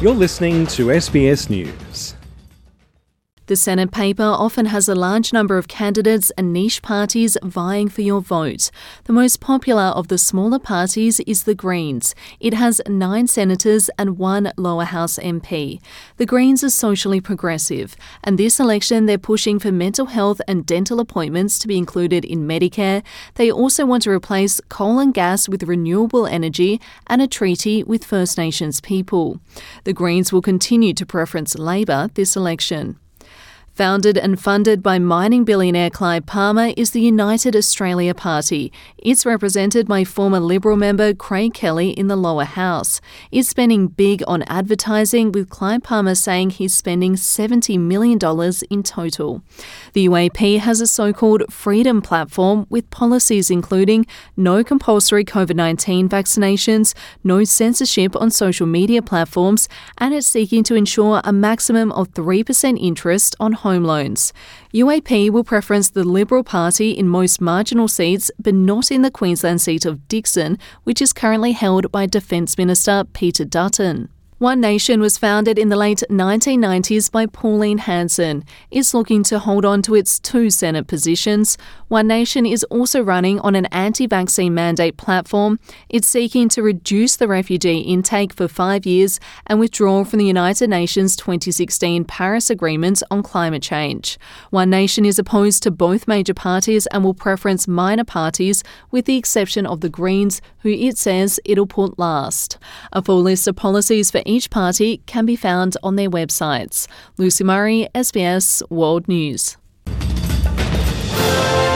You're listening to SBS News. The Senate paper often has a large number of candidates and niche parties vying for your vote. The most popular of the smaller parties is the Greens. It has 9 senators and 1 lower house MP. The Greens are socially progressive, and this election they're pushing for mental health and dental appointments to be included in Medicare. They also want to replace coal and gas with renewable energy and a treaty with First Nations people. The Greens will continue to preference Labor this election. Founded and funded by mining billionaire Clive Palmer is the United Australia Party. It's represented by former Liberal member Craig Kelly in the lower house. It's spending big on advertising, with Clive Palmer saying he's spending $70 million in total. The UAP has a so-called freedom platform with policies including no compulsory COVID-19 vaccinations, no censorship on social media platforms, and it's seeking to ensure a maximum of 3% interest on home loans. UAP will preference the Liberal Party in most marginal seats, but not in the Queensland seat of Dickson, which is currently held by Defence Minister Peter Dutton. One Nation was founded in the late 1990s by Pauline Hanson. It's looking to hold on to its 2 Senate positions. One Nation is also running on an anti-vaccine mandate platform. It's seeking to reduce the refugee intake for 5 years and withdraw from the United Nations 2016 Paris Agreement on climate change. One Nation is opposed to both major parties and will preference minor parties, with the exception of the Greens, who it says it'll put last. A full list of policies for each party can be found on their websites. Lucy Murray, SBS World News.